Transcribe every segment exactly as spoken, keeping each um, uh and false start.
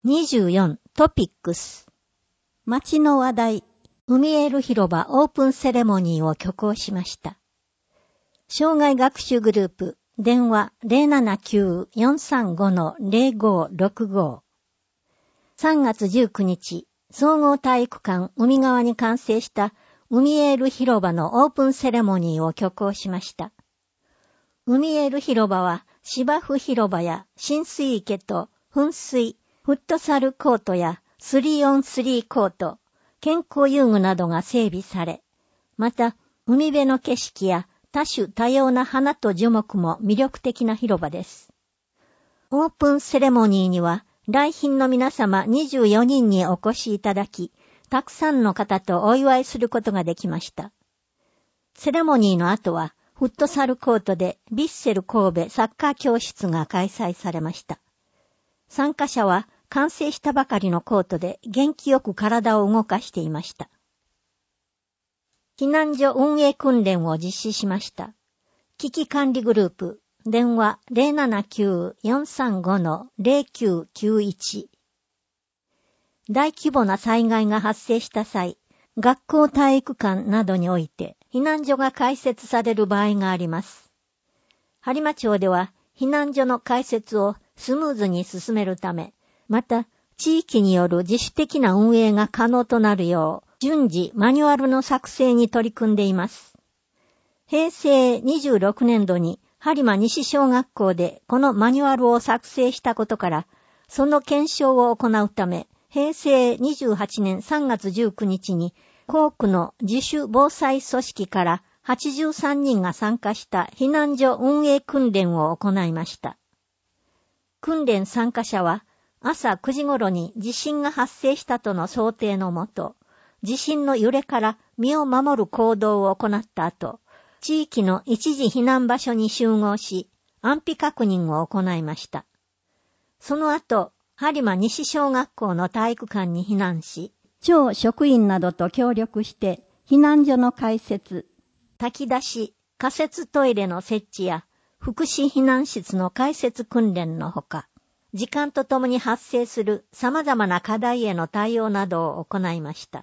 にじゅうよんトピックス。 街の話題。 海エール広場オープンセレモニーを挙行しました。障害学習グループ、電話 ゼロななきゅう よんさんご ゼロごろくご。さんがつじゅうくにち、総合体育館海側に完成した海エール広場のオープンセレモニーを挙行しました。海エール広場は芝生広場や浸水池と噴水、フットサルコートや スリーオンスリー コート、健康遊具などが整備され、また海辺の景色や多種多様な花と樹木も魅力的な広場です。オープンセレモニーには来賓の皆様にじゅうよにんにお越しいただき、たくさんの方とお祝いすることができました。セレモニーの後はフットサルコートでヴィッセル神戸サッカー教室が開催されました。参加者は完成したばかりのコートで元気よく体を動かしていました。避難所運営訓練を実施しました。危機管理グループ、電話 ゼロななきゅう よんさんご ゼロきゅうきゅういち。大規模な災害が発生した際、学校体育館などにおいて避難所が開設される場合があります。播磨町では避難所の開設をスムーズに進めるため、また地域による自主的な運営が可能となるよう、順次マニュアルの作成に取り組んでいます。へいせいにじゅうろくねんどに播磨西小学校でこのマニュアルを作成したことから、その検証を行うため、へいせいにじゅうはちねんさんがつじゅうくにちに校区の自主防災組織からはちじゅうさんにんが参加した避難所運営訓練を行いました。訓練参加者は朝くじ頃に地震が発生したとの想定のもと、地震の揺れから身を守る行動を行った後、地域の一時避難場所に集合し、安否確認を行いました。その後、播磨西小学校の体育館に避難し、 町職員などと協力して避難所の開設、 炊き出し、仮設トイレの設置や福祉避難室の開設訓練のほか、時間とともに発生する様々な課題への対応などを行いました。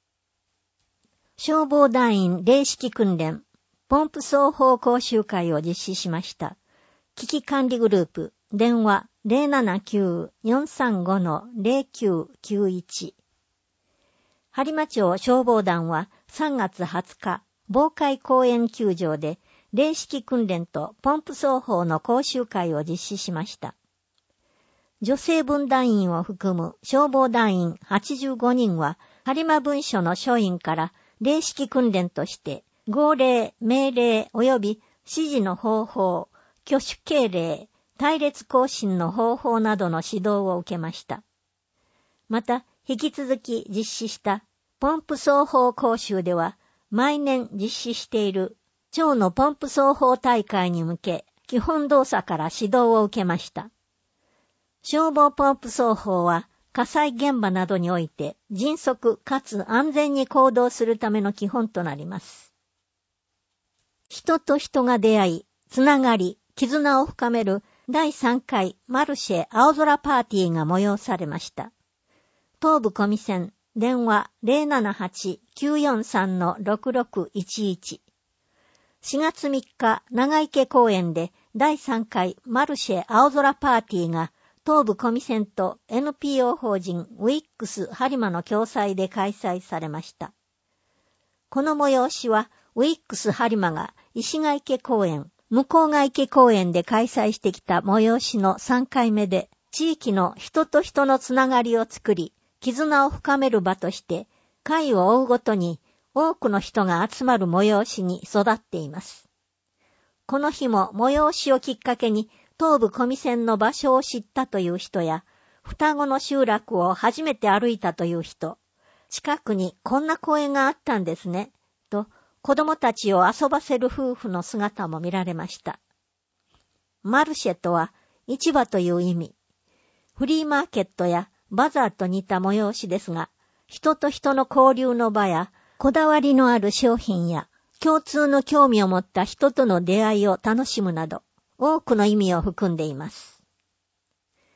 消防団員零式訓練、ポンプ奏法講習会を実施しました。危機管理グループ、電話 ゼロななきゅう よんさんご ゼロきゅうきゅういち。播磨町消防団はさんがつはつか、防海公園球場で零式訓練とポンプ奏法の講習会を実施しました。女性分団員を含む消防団員はちじゅうごにんは、播磨分署の署員から零式訓練として、号令、命令及び指示の方法、挙手敬礼、隊列行進の方法などの指導を受けました。また、引き続き実施したポンプ奏法講習では、毎年実施している町のポンプ奏法大会に向け、基本動作から指導を受けました。消防ポンプ奏法は火災現場などにおいて迅速かつ安全に行動するための基本となります。人と人が出会い、つながり、絆を深めるだいさんかいマルシェ青空パーティーが催されました。東部小見線、電話 ゼロななはち きゅうよんさん ろくろくいちいち。しがつみっか、長池公園でだいさんかいマルシェ青空パーティーが東部小見線と エヌピーオー 法人ウィックス播磨の共催で開催されました。この催しはウィックス播磨が石ヶ池公園、向ヶ池公園で開催してきた催しのさんかいめで、地域の人と人のつながりを作り、絆を深める場として、回を追うごとに多くの人が集まる催しに育っています。この日も催しをきっかけに、東部小見線の場所を知ったという人や、双子の集落を初めて歩いたという人、近くにこんな公園があったんですね、と子供たちを遊ばせる夫婦の姿も見られました。マルシェとは市場という意味。フリーマーケットやバザーと似た催しですが、人と人の交流の場や、こだわりのある商品や、共通の興味を持った人との出会いを楽しむなど、多くの意味を含んでいます。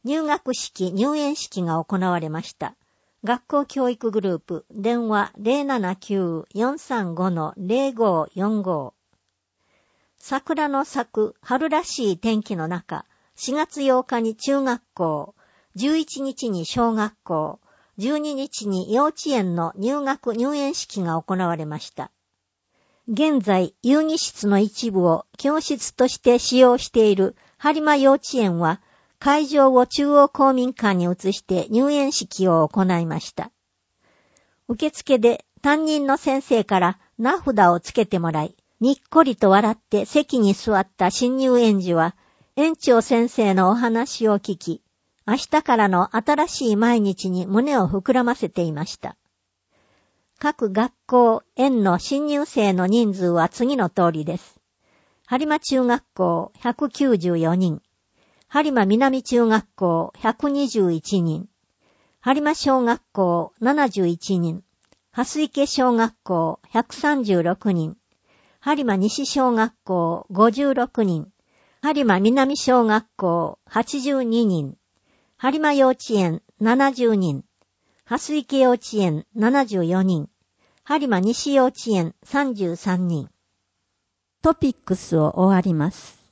入学式、入園式が行われました。学校教育グループ、電話 ゼロななきゅう よんさんご ゼロごよんご。桜の咲く春らしい天気の中、しがつようかに中学校、じゅういちにちに小学校、じゅうににちに幼稚園の入学入園式が行われました。現在、遊戯室の一部を教室として使用している播磨幼稚園は、会場を中央公民館に移して入園式を行いました。受付で担任の先生から名札をつけてもらい、にっこりと笑って席に座った新入園児は、園長先生のお話を聞き、明日からの新しい毎日に胸を膨らませていました。各学校、園の新入生の人数は次の通りです。播磨中学校ひゃくきゅうじゅうよにん、播磨南中学校ひゃくにじゅういちにん、播磨小学校ななじゅういちにん、蓮池小学校ひゃくさんじゅうろくにん、播磨西小学校ごじゅうろくにん、播磨南小学校はちじゅうににん、播磨幼稚園ななじゅうにん、蓮池幼稚園ななじゅうよにん、播磨西幼稚園さんじゅうさんにん。 トピックスを終わります。